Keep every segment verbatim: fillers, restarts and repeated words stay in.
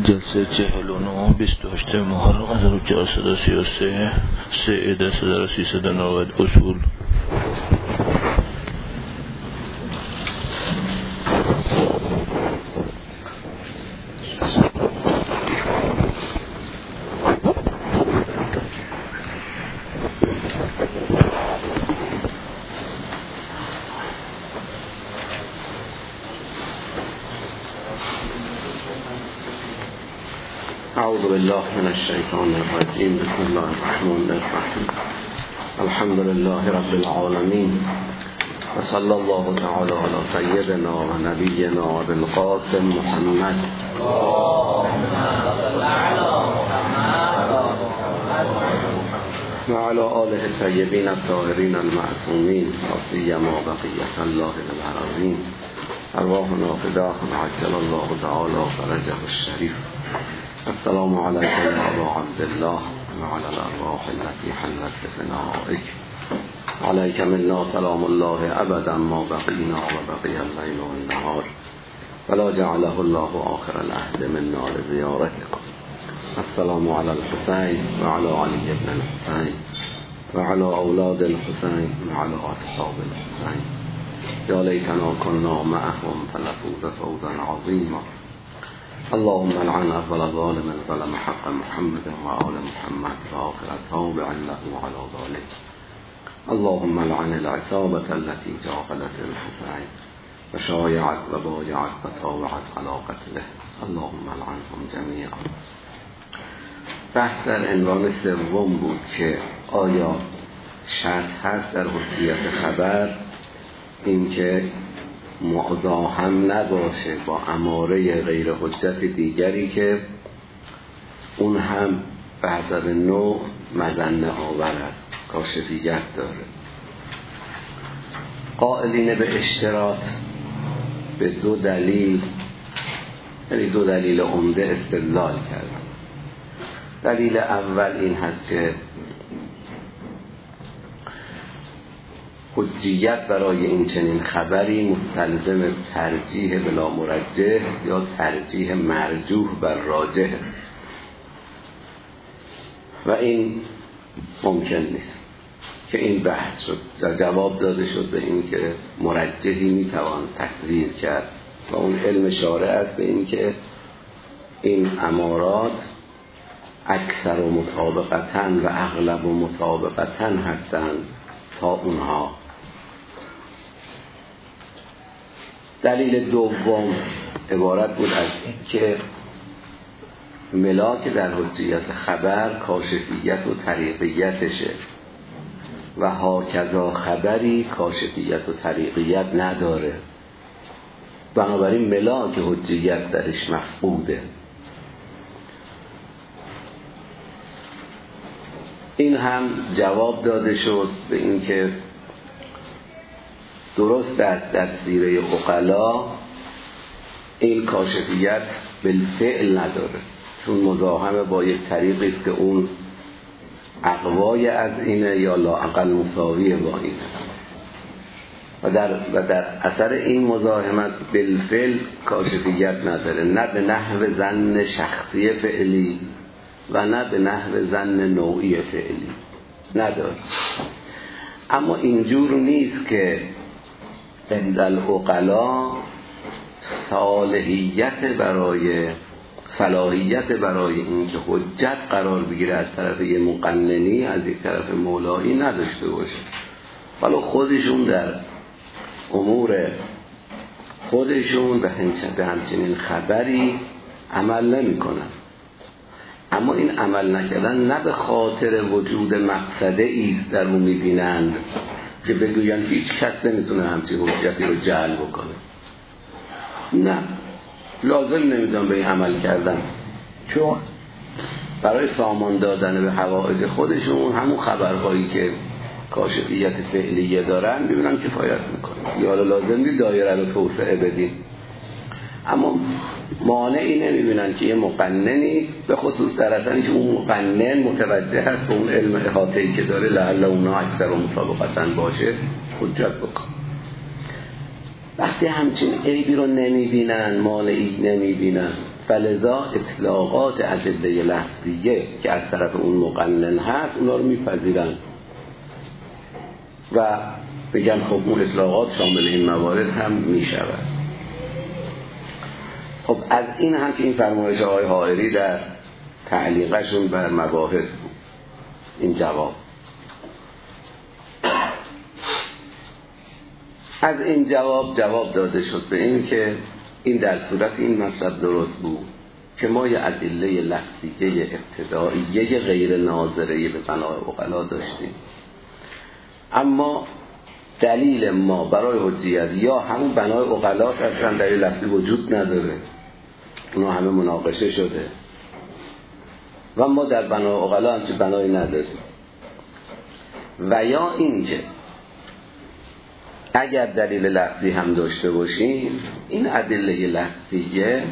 جلسه چهل و نه بیست و هشت محرم هزار و چهارصد و سی و سه سه عده هزار و سیصد و نود اصول. اعوذ بالله من الشیطان الرجیم. بسم الله الرحمن الرحیم. الحمد لله رب العالمین و صلی الله تعالی علی سیدنا و نبینا ابی القاسم محمد و علی آله الطیبین الطاهرین المعصومین و سیما بقیة الله العظیم. ارواحنا فداء عجل الله تعالی فرجه الشریف. السلام علیکم یا ابا عبدالله و علی الارواح التي حلت بفنائک. علیک منا سلام الله ابدا ما بقینا و بقی اللیل و النهار ولا جعله الله آخر العهد منا لزیارتکم. السلام علی الحسین و علی علی ابن الحسین و علی اولاد الحسین و علی اصحاب الحسین. یا لیتنا کنا معهم فنفوز فوزا عظیما. اللهم لعن اول ظالم ظلم حق محمد و آل محمد و آخر تابع له على ذلك. اللهم لعن العصابة التي جاهلت الحسين و شایعت و بایعت و طاوعت على قتله. اللهم لعنهم جميعا. بحث در عنوان سوم بود که آیا شرط هست در حجیت خبر اینکه مزاحم نباشه با اماره غیر حجت دیگری که اون هم به حسب نوع مظنه آور است، کاشفیت داره. قائلین به اشتراط به دو دلیل، یعنی دو دلیل عمده استدلال کردن. دلیل اول این هست که حجیت برای این چنین خبری مستلزم ترجیح بلا مرجح یا ترجیح مرجوح بر راجح است و این ممکن نیست که این بحث شد. جواب داده شد به این که مرجحی میتوان تصویر کرد و اون علم شارع است به این که این امارات اکثر و مطابقتاً و اغلب و مطابقتاً هستند تا اونها. دلیل دوم عبارت بود از این که ملاک در حجیت خبر کاشفیت و طریقیتشه و هاکذا خبری کاشفیت و طریقیت نداره، بنابراین ملاک حجیت درش مفقوده. این هم جواب داده شد به این که درست است در سیره عقلا این کاشفیت بالفعل نداره، چون مزاحمه با یک طریقی است که اون اقوای از اینه یا لااقل مساویه با اینه و در, و در اثر این مزاحمت بالفعل کاشفیت نداره، نه به نحو ظن شخصی فعلی و نه به نحو ظن نوعی فعلی نداره. اما اینجور نیست که عند العقلا صالحیت برای صلاحیت برای این که حجت قرار بگیره از طرف یه مقننی از یک طرف مولایی نداشته باشه، ولی خودشون در امور خودشون به همچنین خبری عمل نمی کنن. اما این عمل نکردن نه به خاطر وجود مقصده ایست در اون میبینند که بگوین هیچ کس نمیتونه همچین حجتی رو جعل بکنه، نه، لازم نمیدونم به این عمل کردن، چون برای سامان دادن به حوائج خودشون همون خبرهایی که کاشفیت فعلیه دارن ببینن کفایت میکنه، یا لازم نیست دایره رو توسعه بدیم. اما مانعی نمیبینن که یه مقننی به خصوص در اثری که اون مقنن متوجه هست به اون علم احاطه‌ای که داره لعل اونا اکثر و مطابقتاً باشه حجت بکن. وقتی همچین عیبی رو نمیبینن، مانعی نمیبینن، فلذا اطلاقات ادله لفظیه که از طرف اون مقنن هست اونا رو میپذیرن و بگن خب اون اطلاقات شامل این موارد هم میشود. خب از این هم که این فرمایش آقای حائری در تعلیقشون بر مباحث بود این جواب. از این جواب جواب داده شد به این که این در صورت این مطلب درست بود که ما یه ادله لفظیه ابتداییه غیر ناظره به بنای عقلا داشتیم، اما دلیل ما برای حجیت یا همون بنای عقلا که اصلا دلیل لفظی وجود نداره، اونا همه مناقشه شده و ما در بنای عقلا هم که بنایی نداریم، و یا این که اگر دلیل لفظی هم داشته باشیم این ادله لفظیه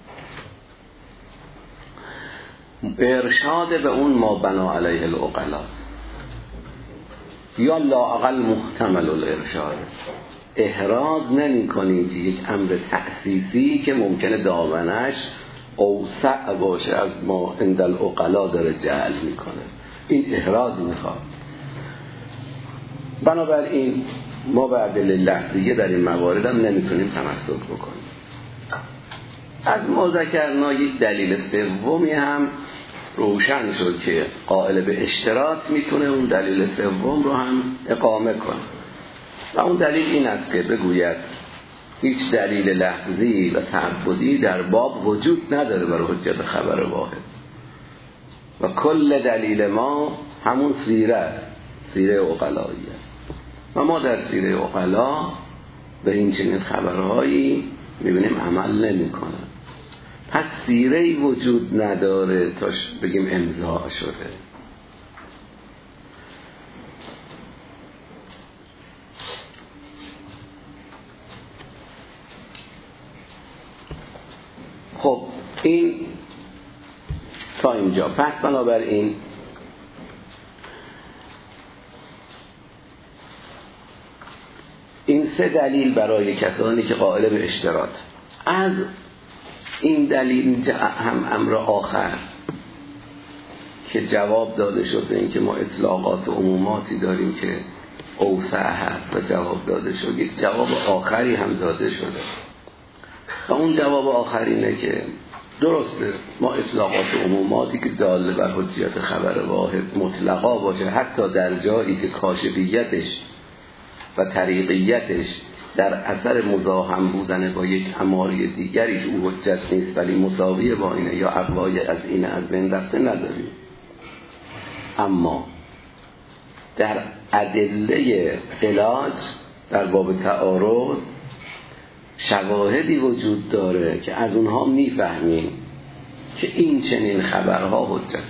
ارشاد به اون ما بنا علیه العقلا یا لااقل محتمل الارشاد، احراز نمی کنیم که یک امر تأسیسی که ممکنه دامنش اوسع باشه از ما عند العقلا داره جعل میکنه، این احراز میخواد. بنابراین ما به ادله لفظیه در این موارد هم نمیتونیم تمسک بکنیم. از ما ذکرنا یک دلیل سومی هم روشن شد که قائل به اشتراط میتونه اون دلیل سوم رو هم اقامه کنه و اون دلیل این است که بگوید هیچ دلیل لفظی و تعبدی در باب وجود نداره برای حجت خبر واحد و کل دلیل ما همون سیره است، سیره عقلایی است و ما در سیره عقلا به این چنین خبرهایی میبینیم عمل نمی کنه. پس سیره‌ای وجود نداره تا بگیم امضا شده. خب این تا اینجا. پس بنابراین این سه دلیل برای کسانی که قائل به اشتراط. از این دلیل هم امر آخر که جواب داده شده این که ما اطلاقات عموماتی داریم که اوسع هست و جواب داده شد، یک جواب آخری هم داده شده و اون جواب آخر اینه که درسته ما اطلاقات عموماتی که داله بر حجیت خبر واحد مطلقا باشه حتی در جایی که کاشفیتش و طریقیتش در اثر مزاحم بودن با یک اماری دیگری که او حجت نیست ولی مساویه با اینه یا اقوای از اینه از بین رفته نداریم. اما در ادله علاج در باب تعارض شواهدی وجود داره که از اونها میفهمیم که این چنین خبرها حجته.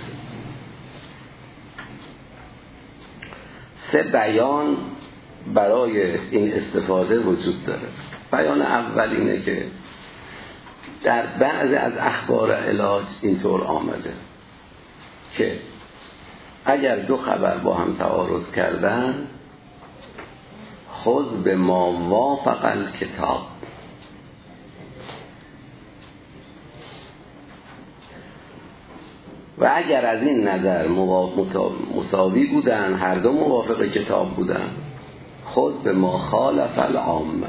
سه بیان برای این استفاده وجود داره. بیان اول اینه که در بعض از اخبار علاج اینطور آمده که اگر دو خبر با هم تعارض کردن خذ به ما وافق الکتاب، و اگر از این نظر مساوی بودن هر دو موافق کتاب بودن خذ به ما خالف العامه.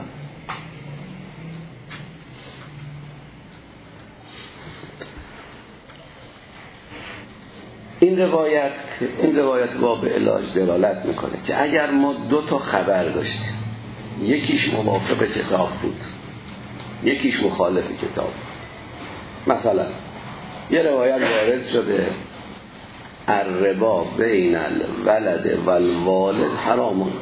این روایت این روایت باب علاج دلالت میکنه که اگر ما دو تا خبر داشتیم یکیش موافق کتاب بود یکیش مخالف کتاب، مثلا یه روایت وارد شده الربا بین الولد و الوالد حرام،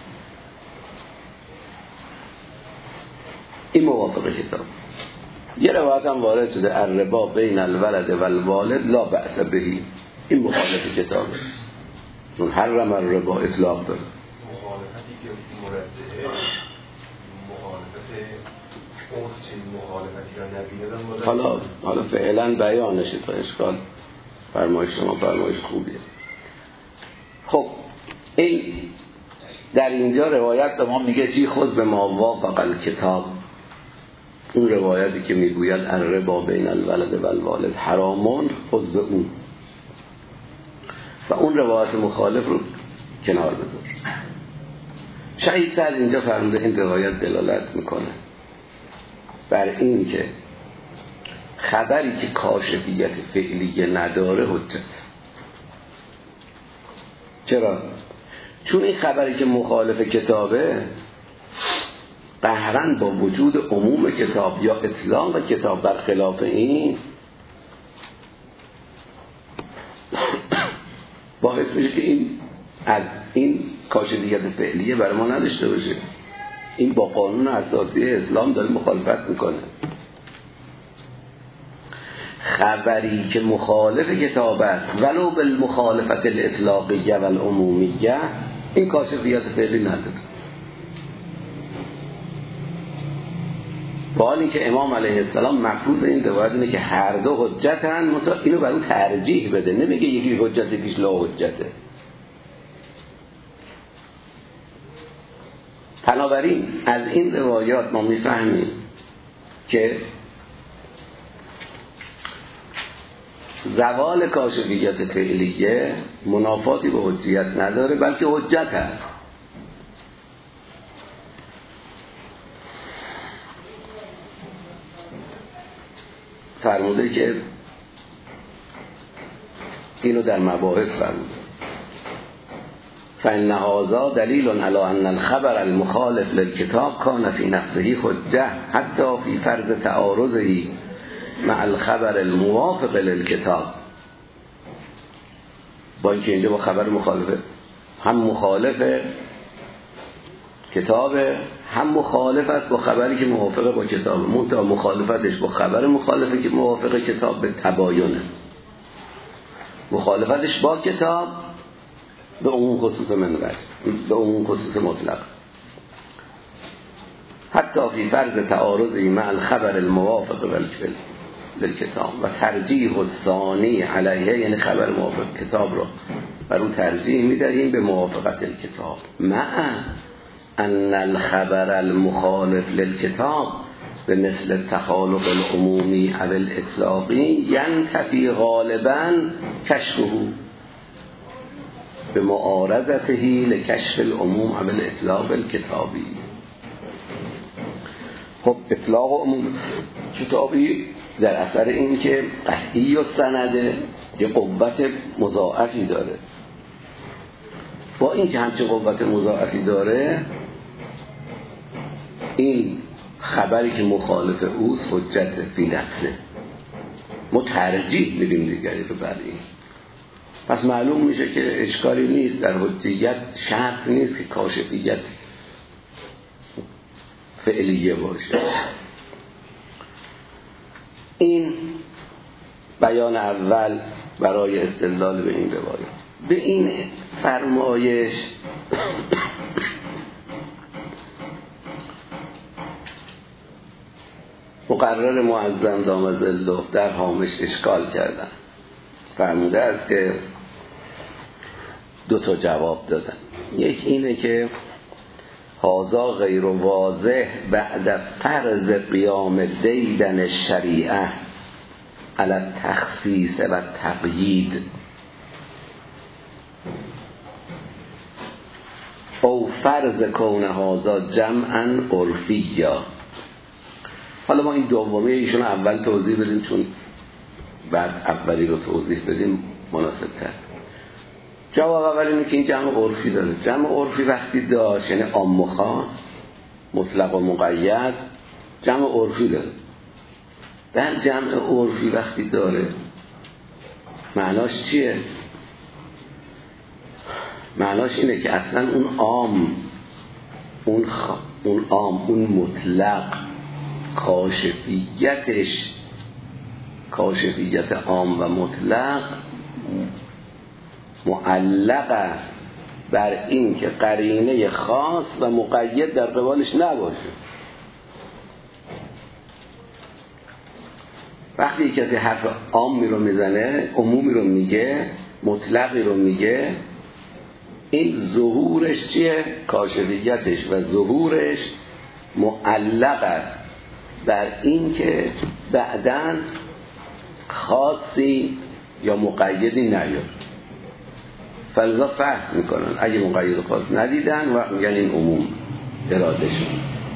این موافق کتاب. یه روایت هم وارد شده الربا بین الولد و الوالد لا بأس بهی، این مخالف کتابه، چون حرم الربا اطلاق داره. مخالفتی که مرجعه مخالفت اون چین مخالفتی را نبینه حالا حالا فعلا بیانشه تا اشکال فرمایش شما فرمایش خوبیه. خب این در اینجا روایت به ما میگه چی؟ خذ به ما وافق الکتاب، اون روایتی که میگوید الربا بین الولد و الوالد حرامون خذ به اون و اون روایت مخالف رو کنار بذار. شهید سعد اینجا فرموده این روایت دلالت میکنه بر این که خبری که کاشفیت فعلیه نداره حجت. چرا؟ چون این خبری که مخالف کتابه قهرن با وجود عموم کتاب یا اطلاق کتاب بر خلاف این باعث میشه که این از این کاشفیت فعلیه برای ما نداشته باشه. این با قانون اساسی اسلام داره مخالفت میکنه. خبری که مخالف کتاب است ولو بالمخالفت الاطلاقیه و العمومیه این کاشفیت فعلی نداره. با حالی که امام علیه السلام مفروض این روایت اینه که هر دو حجتن، منتها اینو بر اون ترجیح بده، نمیگه یکی حجت پیش لا حجته. بنابراین از این روایات ما میفهمیم که زوال کاشفیت فعلیه منافاتی به حجیت نداره بلکه حجت هست. فرموده که اینو در مباحث فرموده فإن هذا دلیل علی ان الخبر المخالف للكتاب كان في نفسه حجة حتى في فرض تعارضه مع الخبر الموافق للكتاب. با اینکه اینجا با خبر مخالفه، هم مخالف کتاب هم مخالف است با خبری که موافق با کتاب، منتها مخالفتش با خبر مخالفه که موافق کتاب به تباینه، مخالفتش با کتاب به عموم خصوص منوج، به عموم خصوص مطلق، حتی فی فرض تعارضی مع الخبر الموافق للکتاب و ترجیح الثانی علیه، یعنی خبر موافق کتاب رو بر اون ترجیح میدهیم به موافقت الکتاب، مع ان الخبر المخالف للکتاب به مثل التخالف العمومی او الاطلاقی ینتفی غالبا کشفه به معارضته لکشف العموم او الاطلاق الکتابی. خب اطلاق و عموم کتابی در اثر این که قطعی و سنده یه قوت مضاعفی داره، با این که همچه قوت مضاعفی داره این خبری که مخالف اوست حجت فی نفسه، ما ترجیح میدیم دیگری رو بر این. پس معلوم میشه که اشکالی نیست در حجیت، شرط نیست که کاشفیت فعلیه باشه. این بیان اول برای استدلال به این روایت. به این فرمایش مقرر معظم دام ظله در هامش اشکال کردن. فرموده است که دو تا جواب دادن. یک اینه که هذا غیر واضح بعد فرض قیام دیدن الشریعه علی التخصیص و تقیید او فرض کون هذا جمعا عرفیا. حالا ما این دومی ایشون اول توضیح بدیم چون بعد اولی رو توضیح بدیم مناسب تر. جواب اول اینه که این جمع عرفی داره. جمع عرفی وقتی داشت یعنی عام و خاص، مطلق و مقید، جمع عرفی داره. در جمع عرفی وقتی داره معناش چیه؟ معناش اینه که اصلا اون عام، اون خ... اون عام، اون مطلق کاشفیتش، کاشفیت عام و مطلق معلق بر این که قرینه خاص و مقید در قبالش نباشه. وقتی کسی حرف عامی رو میزنه، عمومی رو میگه، مطلقی رو میگه، این ظهورش چیه؟ کاشفیتش و ظهورش معلق است بر این که بعداً خاصی یا مقیدی نیاد. فلذا فحص میکنن، اگه مقید خاص ندیدن و میگن این عموم اراده شد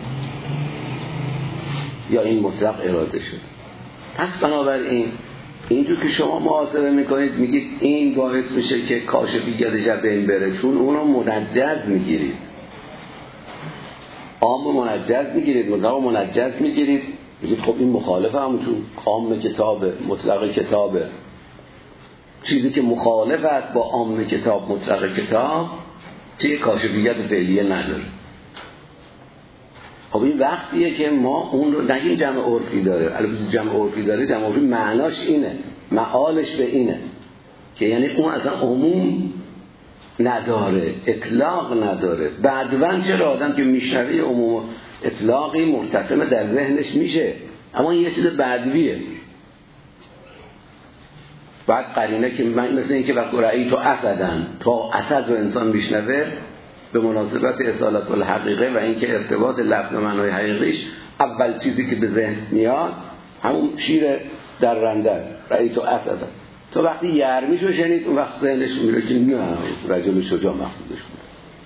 یا این مطلق اراده شد. پس بنابراین اینجور که شما محاسبه میکنید میگید این باعث میشه که کاشفیت جب بین بره، چون اونو منجز میگیرید، عام منجز میگیرید، مطلق منجز میگیرید، میگید خب این مخالفه، همونطور عام کتابه، مطلق کتابه. چیزی که مخالف است با عام کتاب، مطلق کتاب، چه کاشفیت فعلیه نداره. خب این وقتیه که ما اون رو نگیم جمع عرفی داره. البته جمع عرفی داره، جمع عرفی معناش اینه، معالش به اینه که یعنی اون اصلا عموم نداره، اطلاق نداره. بعدوان چرا آدم که میشنوه عموم اطلاقی مرتسم در ذهنش میشه، اما این یه چیز بدویه. بعد قرینه که مثل این که وقت رأی تو اسدن، تا اسد و انسان میشنوه به مناسبت اصالت الحقیقه و اینکه ارتباط لفظ معنای حقیقیش، اول چیزی که به ذهن میاد همون شیر در رنده، رأی تو اسدن. تو وقتی یرمیشو شنید اون وقت ذهنش میره که نه رجل شجاع مقصودش بود.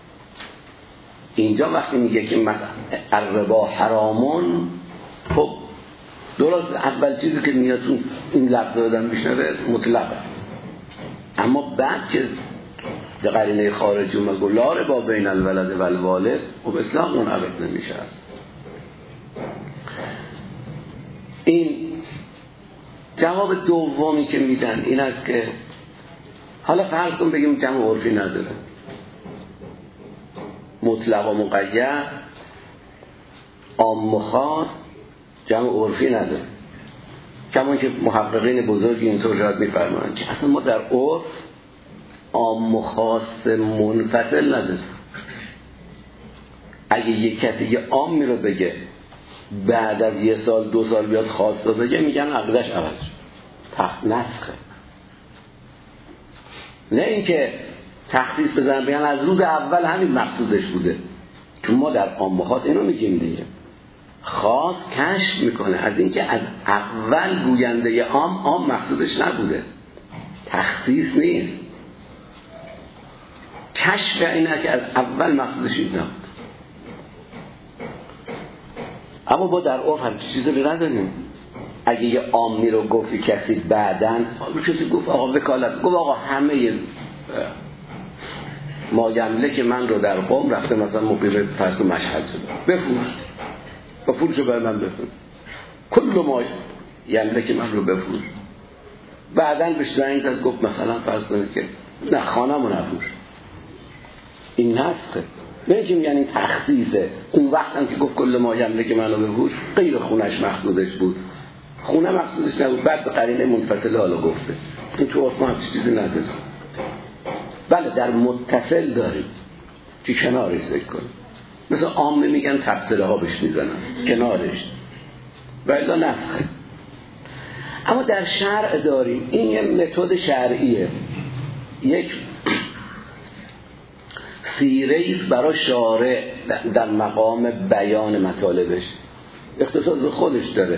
اینجا وقتی میگه که مثلا الربا حرامون، خب درست اول چیزی که میاد این لفظ دادن میشنوه مطلقه، اما بعد که در قرینه خارجی اومد گفت لا ربا بین الولد و الوالد، خب اصلاح منعقد نمیشه است. این جواب دومی که میدن این است که حالا فرض کن بگیم جمع عرفی نداره، مطلق و مقید، عام و خاص، جمع عرفی نداره. کما که محققین بزرگی اینطور شاید میفرمایند که اصلا ما در عرف عام و خاص منفصل نداره. اگه یک کسی یه عامی رو بگه بعد از یه سال دو سال بیاد خاص رو بگه، میگن عقدش عوض شد، تخت نسخه. نه اینکه تخصیص بزنن بگن از روز اول همین مقصودش بوده، چون ما در عام و خاص اینو میگیم دیگه. خاص کشف میکنه از اینکه از اول گوینده عام عام مقصودش نبوده، تخصیص نیست. کشف اینه که از اول مقصودش این نبود. اما با در عرف هم چیزی رو نداریم. اگه یه عامی رو گفتی کسی بعدن کسی گفت آقا وکالت، گفت آقا همه مایمله که من رو در قوم رفته مثلا مقیم فرض و مشهد شده، بفروش با پولشو بر من بفروش، کل ما یمله که من رو بفروش. بعدن بهش زنگ زد گفت مثلا فرض کنید که نه خانه‌مو نفروش. این نسخه، نمیگیم یعنی تخصیصه. اون وقت هم که گفت کل ما یمله که منو بفروش، غیر خونش مقصودش بود، خونه مقصودش نبود، بعد به قرینه منفصله حالا گفته. این تو عرف ما هم چیزی نداره. بله در متصل داریم که کنارش ذکر کنیم، مثل عامه میگن تفسیره ها بهش میزنن کنارش، و الا نسخه. اما در شرع داریم، این یه متد شرعیه، یک سیره برای شارع در مقام بیان مطالبش، اختصاص خودش داره.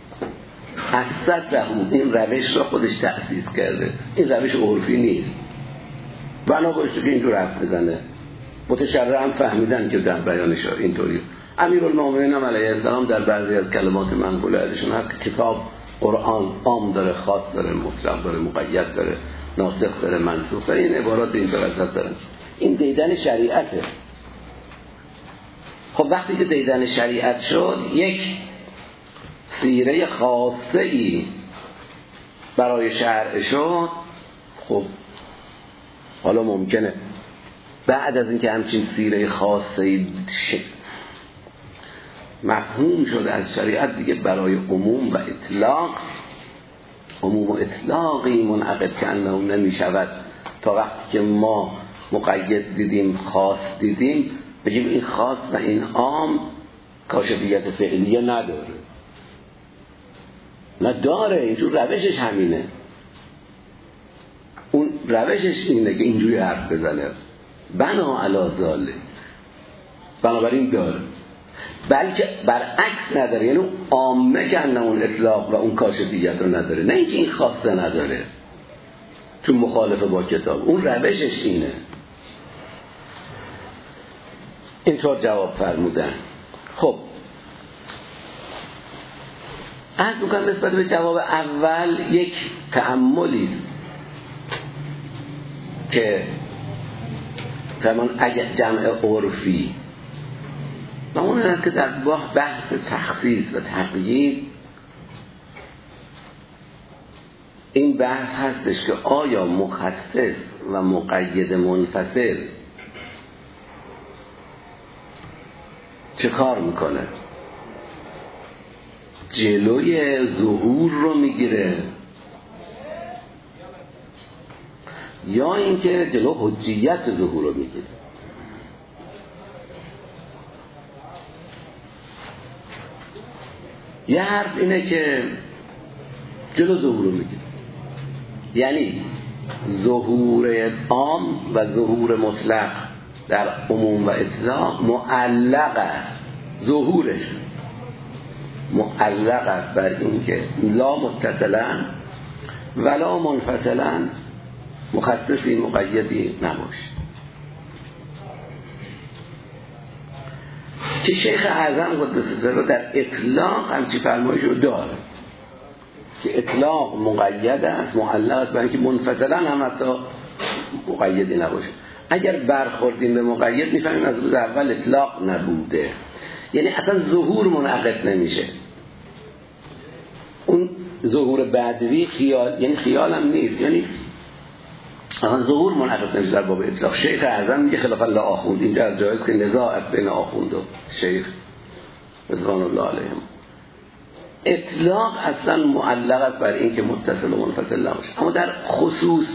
اساس این روش را خودش تأسیس کرده، این روش عرفی نیست. بنا باشته که اینجور حرف بزنه. متشرع هم فهمیدن که در بیانش اینطوری. امیرالمومنین هم علیه السلام در بعضی از کلمات منقوله ازشون هست که کتاب قرآن عام داره، خاص داره، مطلق داره، مقید داره، ناسخ داره، منسوخ داره. این عبارات اینطور ازت دارن. این دیدن شریعته. خب وقتی که دیدن شریعت شد، یک سیره خاصه ای برای شرع شد. خب حالا ممکنه بعد از اینکه همچین سیره خاصه ای مفهوم شده از شریعت، دیگه برای عموم و اطلاق، عموم و اطلاقی منعقد که انه نمی شود تا وقتی که ما مقید دیدیم، خاص دیدیم، بگیم این خاص و این عام کاشفیت فعلیه نداره. نه داره، اینجور روشش همینه. اون روشش اینه که اینجوری حرف بزنه، بنا علی ذالک، بنابراین داره. بلکه برعکس نداره، یعنی عامه که اون اطلاق و اون کاشفیت رو نداره، نه اینکه این خاصه نداره چون مخالفه با کتاب، اون روشش اینه. اینطور جواب فرمودن. خب عرض میکنم نسبت به جواب اول یک تأملی که فرمان اگر جمع عرفی و اون است که در بحث تخصیص و تقیید این بحث هستش که آیا مخصص و مقید منفصل چه کار میکنه؟ جلوی ظهور رو میگیره یا اینکه جلو حجیت ظهور رو میگیره؟ یه حرف اینه که جلو ظهور رو میگیره، یعنی ظهور عام و ظهور مطلق در عموم و اطلاق معلق است، ظهورش معلق است بر این که لا متصلا ولا منفصلا مخصصی مقیدی نباشه. که شیخ اعظم قدس سره در اطلاق همچی فرمایش رو داره که اطلاق مقید است، معلق است برای اینکه منفصلا هم حتی مقیدی نباشه. اگر برخوردیم به مقید میفهمیم از روز اول اطلاق نبوده، یعنی اصلا ظهور منعقد نمیشه. اون ظهور بعدوی خیال، یعنی خیال هم نیست، یعنی اصلا ظهور منعقد نمیشه در باب اطلاق. شیخ اعظم میگه خلاف الله آخوند، اینجا از جایز که نزاع بین آخوند و شیخ رضوان الله علیهم. اطلاق اصلا معلق است بر این که متصل و منفصل نباشه. اما در خصوص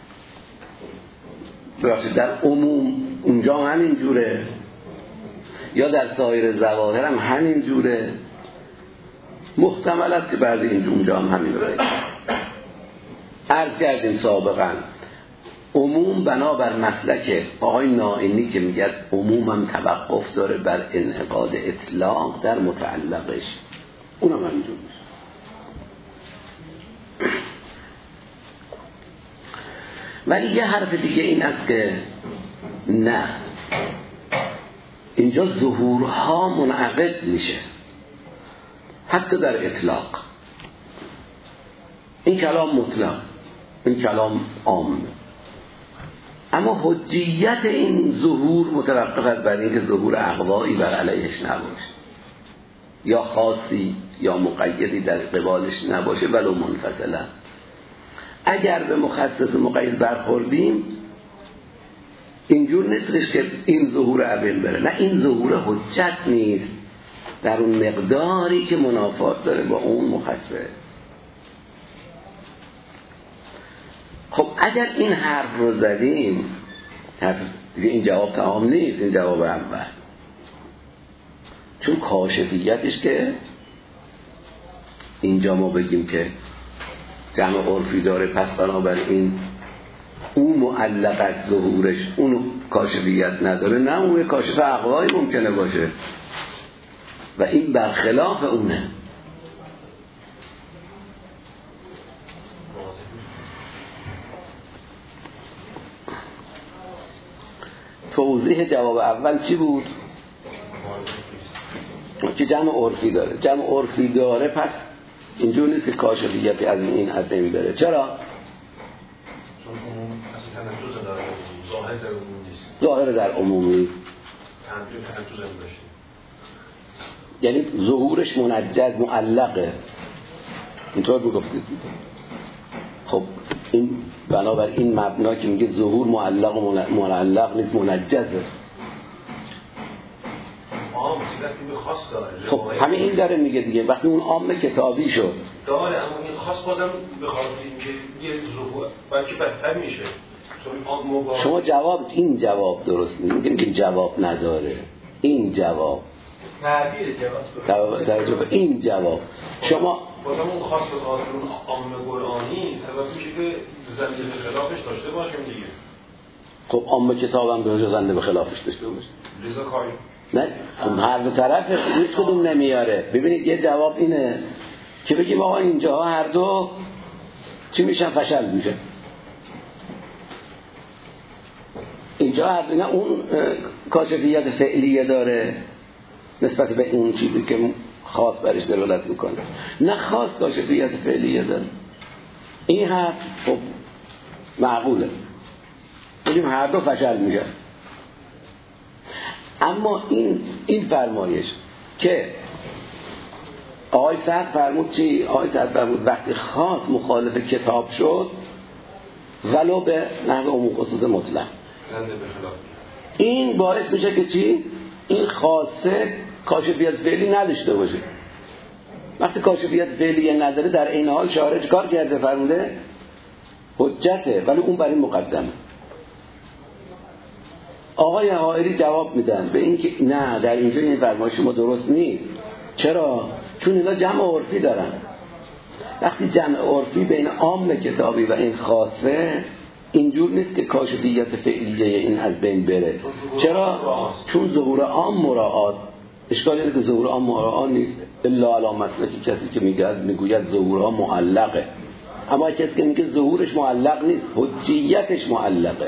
در عموم اونجا همین جوره یا در سایر ظواهر هم همین جوره، محتمل است که بعضی این اونجا هم همین رو بگیم. عرض کردیم سابقا عموم بنابر مسلک آقای نائینی که میگه عموم هم توقف داره بر انعقاد اطلاق در متعلقش، اونم همینجور میشه. ولی یه حرف دیگه این است که نه، اینجا ظهورها منعقد میشه حتی در اطلاق. این کلام مطلق، این کلام عام، اما حجیت این ظهور متوقف است بر اینکه ظهور اقوایی بر علیهش نباشه یا خاصی یا مقیدی در قبالش نباشه ولو منفصلا. اگر به مخصص مقید برخوردیم اینجور نیستش که این ظهور اول بره، نه، این ظهور حجت نیست در اون مقداری که منافات داره با اون مخصص. خب اگر این حرف رو زدیم دیگه این جواب تمام نیست، این جواب اول، چون کاشفیتش که اینجا ما بگیم که جمع عرفی داره پس بنابراین اون معلق از ظهورش اون کاشفیت نداره، نه، اون کاشف اقوایی ممکنه باشه و این برخلاف اونه. توضیح جواب اول چی بود؟ که جمع عرفی داره، جمع عرفی داره پس اینجور نیست که کاشفیتی از این حد نمی بره. چرا؟ چون عموم اصلا تنجز داره، ظاهر در عموم نیست، ظاهر در عموم نیست، تنجز هم داشته، یعنی ظهورش منجز معلقه، اینطور بگفتید. خب این بنابر این مبنا که میگه ظهور معلق و معلق نیست، منجزه. عام چیزی که خاص داره. خب همین این داره میگه دیگه، وقتی اون عام کتابی شد داره اما این خاص بازم بخواد اینکه یه ظهور بلکه بدتر میشه. شما جواب این جواب درست نیست، میگیم که جواب نداره، این جواب تعبیر جواب توجه به این جواب شما بازم اون خاص به خاطر اون عام قرآنی سبب میشه که زنده به خلافش داشته باشیم دیگه. خب عام کتابم به زنده به خلافش داشته باشه. لذا کاری نه هر دو طرف هیچ کدوم نمیاره. ببینید یه جواب اینه که بگیم آقا اینجاها هر دو چی میشن؟ فشل میشه. اینجا هر دو نه اون کاشفیت فعلیه داره نسبت به اون چیزی که خاص برش دلالت میکنه، نه خاص کاشفیت فعلیه داره. این حرف خب معقوله، بگیم هر دو فشل میشه. اما این این فرمایش که آقای سعد فرمود چی؟ آقای سعد فرمود وقتی خاص مخالف کتاب شد ولو به نحو عموم خصوص مطلق، این باعث میشه که چی؟ این خاصه کاشفیت فعلی نداشته باشه. وقتی کاشفیت فعلی نداره در این حال شارع کار کرده فرموده حجته، ولی اون برای مقدمه. آقای حائری جواب میدن به این که نه در اینجا این فرمایش ما درست نیست. چرا؟ چون اینا جمع عرفی دارن. وقتی جمع عرفی بین عام کتابی و این خاصه اینجور نیست که کاشفیت فعلیه این از بین بره. چرا؟ چون ظهور عام مراعات. اشکال اینه که ظهور عام مراعات نیست الا علی مسلک کسی که میگه میگوید ظهور عام معلقه، اما کسی که میگه ظهورش معلق نیست حجیتش معلقه.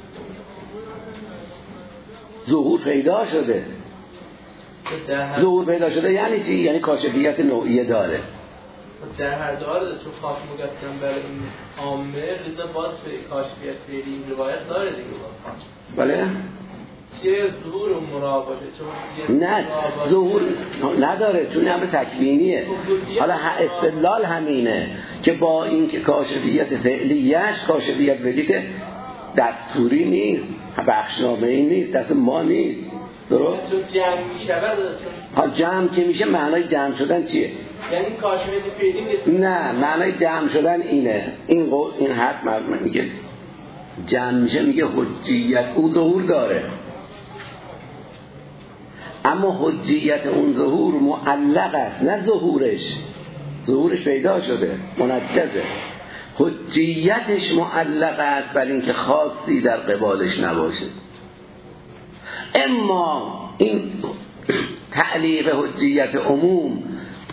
ظهور پیدا شده. ظهور پیدا شده یعنی چی؟ یعنی کاشفیت نوعیه داره. در هر دو حالت چون خاص مقدم برای این عامه رضا باز به کاشفیت فعلی این روایت داره دیگه باز. بله؟ چه ظهور مراعات باشه؟ چون نه ظهور نداره چون امر تکوینیه. حالا استدلال همینه که با این که کاشفیت فعلیش کاشفیت فعلی که دستوری نیست، بخشنامه‌ای نیست، دست ما نیست. درست؟ چون جمع می‌شود. ها جمع که میشه معنای جمع شدن چیه؟ یعنی کاشفیت فعلی نیست. نه معنای جمع شدن اینه. این قول این حرف مرمون میگه جمع میشه، میگه حجیت اون ظهور داره، اما حجیت اون ظهور معلق است، نه ظهورش. ظهورش پیدا شده منجزه، حجیتش معلق است بر اینکه خاصی در قبالش نباشه. اما این تعلیق حجیت عموم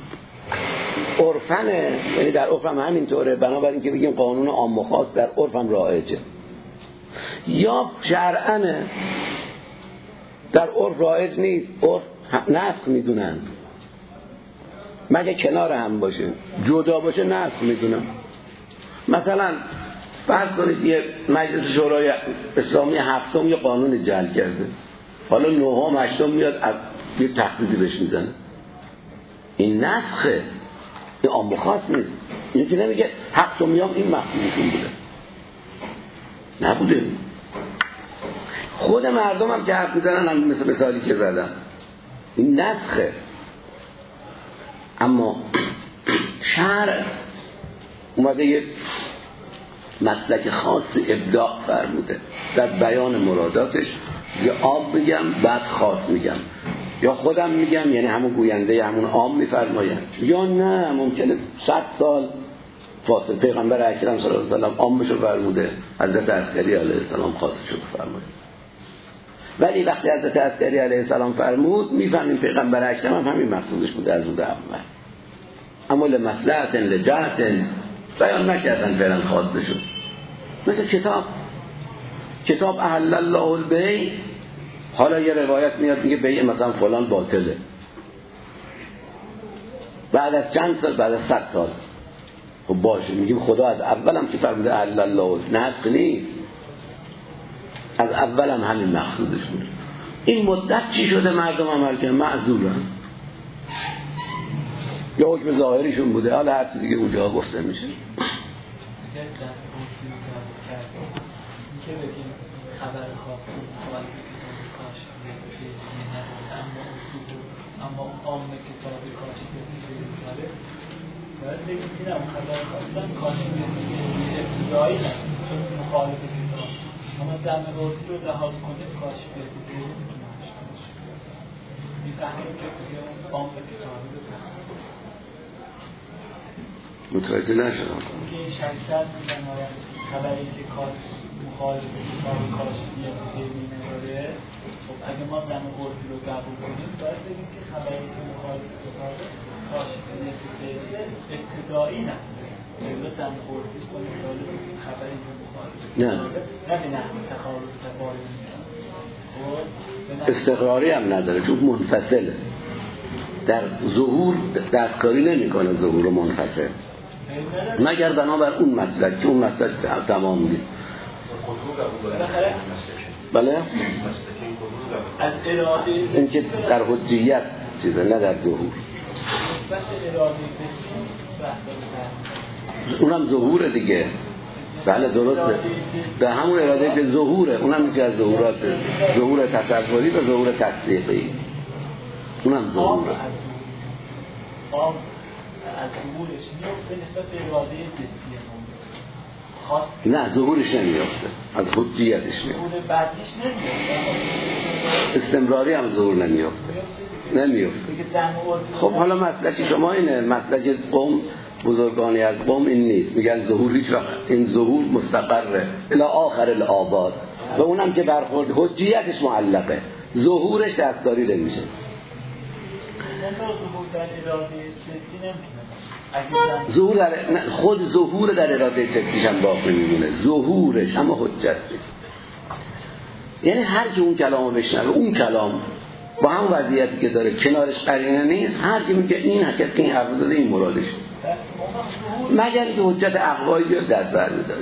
عرفنه، یعنی در عرفم همینطوره، بنابراین که بگیم قانون عام و خاص در عرفم رایجه، یا شرعنه در عرف رایج نیست، عرف نسخ میدونن، مگه کنار هم باشه، جدا باشه نسخ میدونن. مثلا فرض کنید یه مجلس شورای اسلامی هفتم یه قانون جعل کرده، حالا نهم هشتم میاد یه تخصیصی بهش میزنه، این نسخه، این عام و خاص نیست. این که نمیگه هفتمیام این مقصودشون بوده، نبوده. خود مردم هم که حرف میزنن هم مثل مثالی که زدم این نسخه. اما شرع اومده یه مسلک خاص ابداع فرموده در بیان مراداتش، یا عام میگم بعد خاص میگم، یا خودم میگم یعنی همون گوینده همون عام میفرمایم، یا نه ممکنه صد سال فاصله. پیغمبر اکرم صلی الله علیه و آله عامشو فرموده، حضرت عسکری علیه السلام خاصشو فرموده. ولی وقتی حضرت عسکری علیه السلام فرمود میفهمیم پیغمبر اکرم هم همین مقصودش بوده از اون اول، اما لمصلحت لجهت بیان نکردن فعلا خواسته شد. مثل کتاب کتاب احل الله البیع، حالا یه روایت میاد میگه بیع مثلا فلان باطله، بعد از چند سال، بعد از صد سال خب باشه میگیم خدا از اولم که فرموده احل الله، نسخ نیست، از اولم همین مقصودش بود. این مدت چی شده؟ مردم عمل کردن معذورن، یا حکم ظاهریشون بوده، حالا هر چیزی دیگه اونجا گفته میشه. که بگیم خبر خاص مخالف کتاب کاشف فعلی نبوده، اما اصول اما عام کتاب کاشف فعلی داره، باید بگیم این هم خبر خاصن کاشف فعلی ابتدایی نبود چون مخالف کتاب، اما جمع عرفی رو لحاظ کنیم کاشف فعلی میفهمیم که بگیم عام کتابی رو تخصیص متوجه نشدم که این شخصیت میزن آید خبری که کار مخالف کتاب کاشفیت فعلی نداره، خب اگه ما زن عرفی رو قبول کنیم باید بگیم که خبری که مخالف کتاب کاشفیت فعلی ابتدایی نداره. اگه زن عرفی کنیم خبری که مخالف کتابه نه به نحو تخالف تباین میکنه. استقراری هم نداره چون منفصله. در ظهور دستکاری نمیکنه ظهور منفصل مگر بنابر اون مسلک که اون مسلک تمام نیست. بله از اراده این که در حجیت چیزه نه در ظهور. اونم ظهوره دیگه. بله درسته در همون اراده که ظهوره اونم که از ظهورات ظهور تصوری و ظهور تصدیقی اونم ظهوره. آم از ظهورش میفته نسبت به اراده جدی خاص نه ظهورش نمیفته از حجیتش میفته. ظهور بعدیش نمیفته استمراری هم ظهور نمیفته نمیفته. خب حالا مسلک شما اینه، مسلک قوم بزرگانی از قوم این نیست، میگن ظهور هیچ وقت این ظهور مستقره الی آخر الآباد و اونم که برخورد حجیتش معلقه ظهورش دستکاری نمیشه. ظهور در خود ظهور در اراده جدیش هم باقی میمونه ظهورش اما حجت نیست. یعنی هر کی اون کلامو بشنوه اون کلام با هم وضعیتی که داره کنارش قرینه نیست، هر کی میگه این کسی که این حرف زده این مرادش مگر اینکه حجت اقوایی بیاد دست بر می‌داره.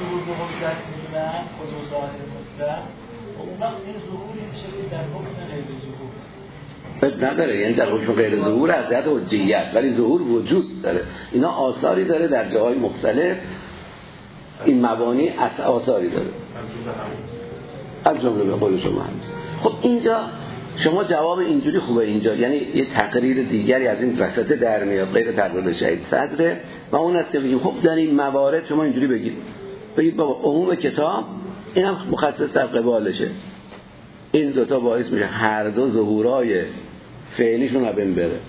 نداره، یعنی در حکم غیر ظهور از جهت حجیت ولی ظهور وجود داره. اینا آثاری داره در جاهای مختلف، این مبانی آثاری داره از جمله به قول شما هم. خب اینجا شما جواب اینجوری خوبه اینجا، یعنی یه تقریر دیگری از این وسط در میاد غیر تقریر شهید صدره و اون است که بگیم خب در این موارد شما اینجوری بگید بگید بابا عموم کتاب اینم مخصص در قبالشه، این دوتا باعث میشه هر دو ظهورای فعلیشون رو بین بره.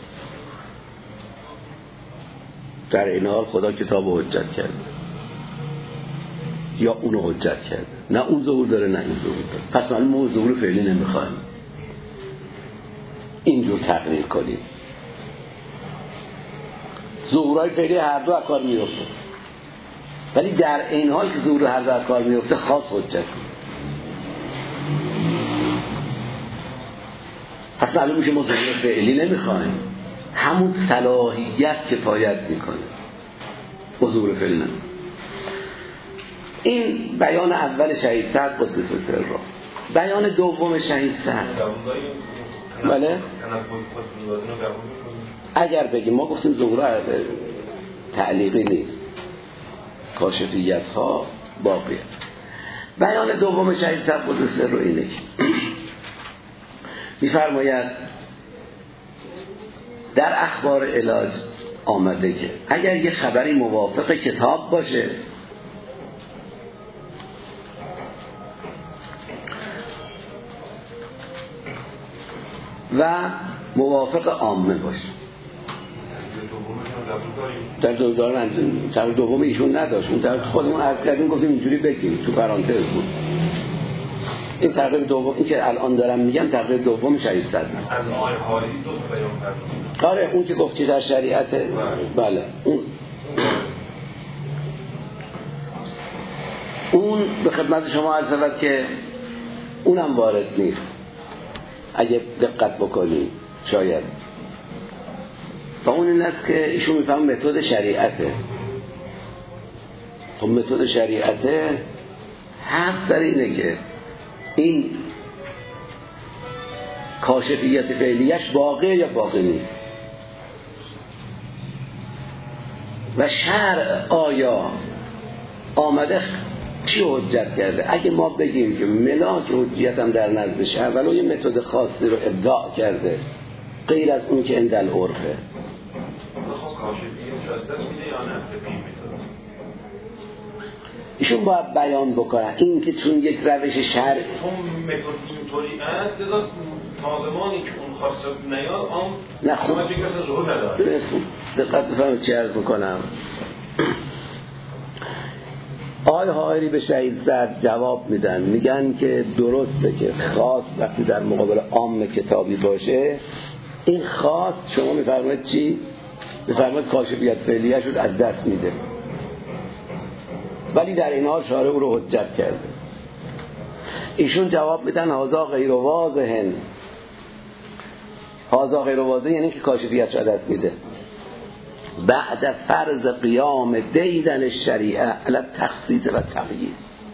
در این حال خدا کتاب رو حجت کرده یا اونو حجت کرده، نه اون ظهور داره نه این ظهور داره، پس من ما ظهور فعلی نمیخوایم اینجور تقریر کنیم. ظهورهای فعلی هر دو کار میفته ولی در این حال که ظهور هر دو کار میفته خاص حجت کنیم. پس معلوم میشه ما ظهور فعلی نمیخوایم، همون صلاحیت کفایت میکنه با ظهور فعلی نمیخوایم. این بیان اول شهید سعد قدس سره. بیان دوم شهید سعد بله اگر بگیم ما گفتیم ظهور تعلیقی نیست، کاشفیت ها باقیه. بیان دوم شهید سعد قدس سره اینه که میفرماید در اخبار علاج آمده که اگر یه خبری موافق کتاب باشه و موافق عامه باشه. در دوم در دوم ایشون نداشت، اون در خودمون عرض کردیم گفتیم اینجوری بگیم تو پرانتز بود. این تقریر دوم این که الان دارم میگم تقریر دوم شهید صدر از آقای خالدی دو تا بیان کردن. آره اون که گفتی در شریعت بله اون اون به خدمت شما عرض شود که اونم وارد نیست اگه دقت بکنید شاید. و اون این است که ایشون میفهم متد شریعته. خب متد شریعته حرف سر اینه که این کاشفیت فعلیش باقی یا باقی نیست و شرع آیا آمده چی حجت کرده. اگه ما بگیم که ملاک حجیت هم در نزد شرع ولو یه متد خاصی رو ابداع کرده غیر از اون که اندل عرفه ایشون باید بیان بکنن این که چون یک روش شرع چون متد اینطوری است لذا تازمانی که اون خاصه نیاد آن نه خوب ظهور نداره. دقت بفرمایید چی عرض میکنم. آقای حائری به شهید سعد جواب میدن، میگن که درسته که خاص وقتی در مقابل عام کتابی باشه، این خاص شما میفرمایید چی؟ میفرمایید کاشفیت فعلیه شد از دست میده، ولی در این حال شارع او رو حجت کرده. ایشون جواب میدن هذا غیر واضح. هذا غیر واضح یعنی که کاشفیت رو دست میده بعد فرض قیام دیدن الشریعه علی التخصیص و تقیید.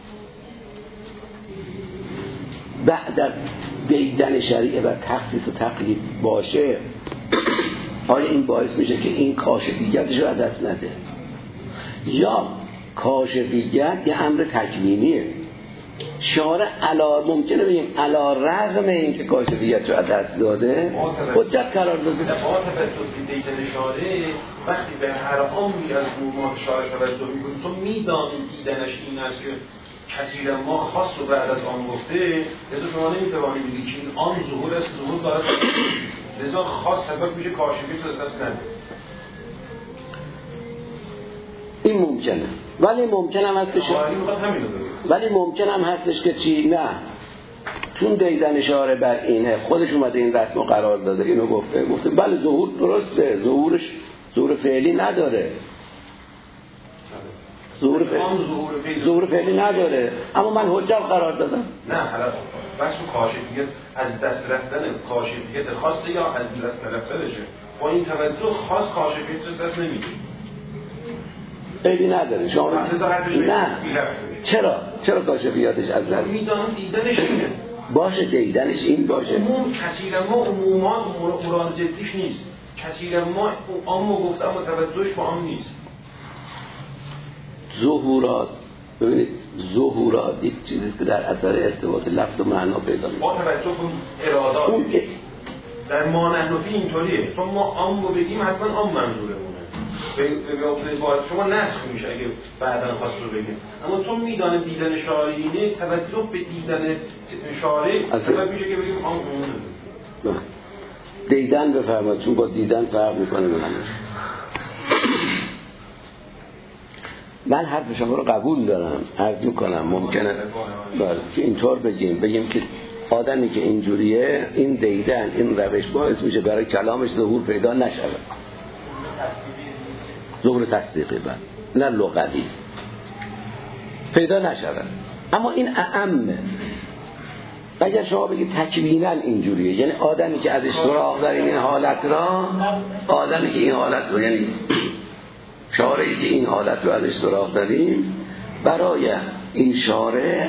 بعد دیدن شریعه و تخصیص و تقیید باشه، آیا این باعث میشه که این کاشفیتش رو دست نده؟ یا کاشفیت یه امر تکوینیه، شارع علا ممکنه بگیم علا رغم این که کاشفیت رو دست داده حجت قرار داده. با توجه دیدن شارع وقتی به هر عامی از عمومات شارع توجه میکنیم، تو میدانی دیدنش این است که کسی ما خاص رو بعد از آن گفته، لذا شما نمیتوانید بگید که این آن ظهور است، ظهور دارد، لذا خاص سبب میشه کاشفیت رو دست نده. این ممکنه، ولی ممکنه هم هستش ولی ممکنه هم هستش که چی؟ نه، چون دیدن اشاره بر اینه خودش اومده این رسم قرار داده، اینو گفته گفته بله ظهور درسته، ظهورش ظهور فعلی نداره، ظهور فعلی ظهور فعلی نداره، اما من حجت قرار دادم. نه حالا بحث کاشفیت از دست رفتن کاشفیت خاصه یا از دست رفتنشه، با این توجه خاص کاشفیت رو دست نمیده، عیبی نداره. شما نه چرا چرا کاشفیاتش از دست میدانم دیدنش اینه باشه، دیدنش این باشه. عموم کثیر ما عمومات قرآن جدیش نیست، کثیر ما عامو گفته اما توجهش با عام نیست. ظهورات، ببینید ظهورات یک چیزی که در اثر ارتباط لفظ و معنا پیدا میشه با توجه به ارادات. اون در ما نحنفی اینطوریه، چون ما عام رو بگیم حتما عام منظورمونه، به باید شما نسخ میشه اگه بعداً خواست رو بگیم، اما چون میدانه دیدن شارعینه توجه به دیدن شارع سبب میشه که بگیم عام عمومه. دیدن بفرمایید، چون با دیدن فرق میکنه به منش. من حرف شما رو قبول دارم، عرض میکنم ممکنه که اینطور بگیم بگیم که آدمی که اینجوریه این دیدن این روش باعث میشه برای کلامش ظهور پیدا نشود، ظهور تصدیقی بند نه لغوی پیدا نشود، اما این اعمه. اگر شما بگید تکویناً اینجوریه، یعنی آدمی که ازش سراغ داریم این حالت را، آدمی که این حالت رو، یعنی شارعی که این حالت رو ازش سراغ داریم، برای این شارع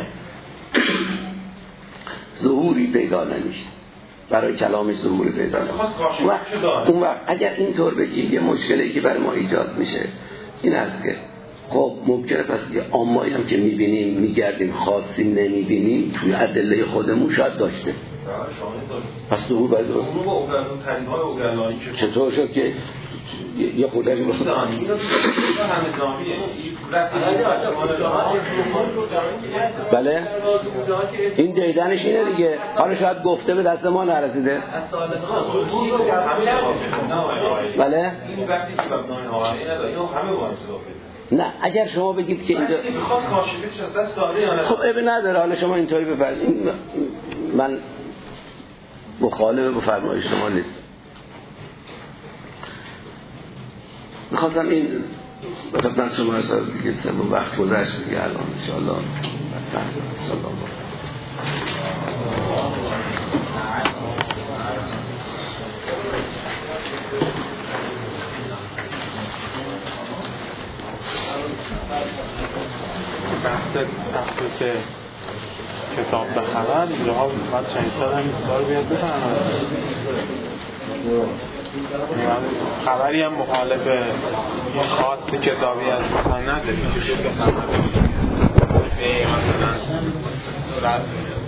ظهوری پیدا نمیشه، برای کلامش ظهوری پیدا نمیشه. اون وقت اگر اینطور بگیم یه مشکلی که برای ما ایجاد میشه این است که خب ممکنه پس یه عامایی هم که میبینیم میگردیم خاصی نمیبینیم توی ادله خودمون شاید داشته، پس ظهور باید درست چطور شد که یه خودش بود بله این دیدنش اینه دیگه، حالا شاید گفته به دست ما نرسیده. بله نه اگر شما بگید که اینجا خب ابی نداره، حالا شما اینطوری بفرمایید، من مخالف با فرمایش شما نیست. میخواستم این خدمت شما ارسال بگید سه وقت گذشت بگید الان انشاءالله صلی الله بحث تخصیص کتاب به خبر اینجاها باید شهید سعد هم این کار بیاد بفرمایید. خبری هم مخالف این خواست کتابی از مثلا نداری که شد به خبر مثلا